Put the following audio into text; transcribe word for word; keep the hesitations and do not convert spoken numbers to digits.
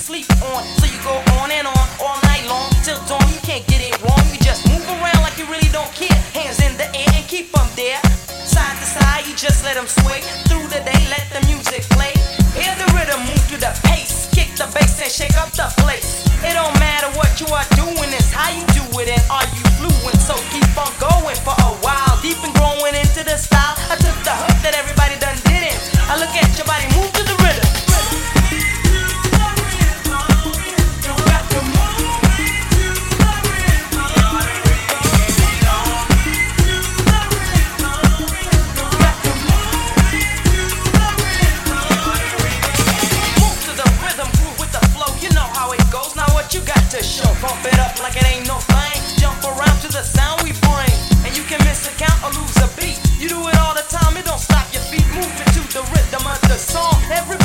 sleep on. So you go on and on all night long till dawn. You can't get it wrong. You just move around like you really don't care. Hands in the air and keep them there. Side to side, you just let them sway. Through the day, let the music play. Hear the rhythm, move to the pace. Kick the bass and shake up the place. It don't matter what you are doing, it's how you do it and are you fluent. So keep on going for a while. Deep and growing into the style. I took the hook that everybody done didn't. I look at your body, move to the rhythm. You got to show, bump it up like it ain't no thing. Jump around to the sound we bring, and you can miss a count or lose a beat. You do it all the time, it don't stop your feet. Moving to the rhythm of the song. Everybody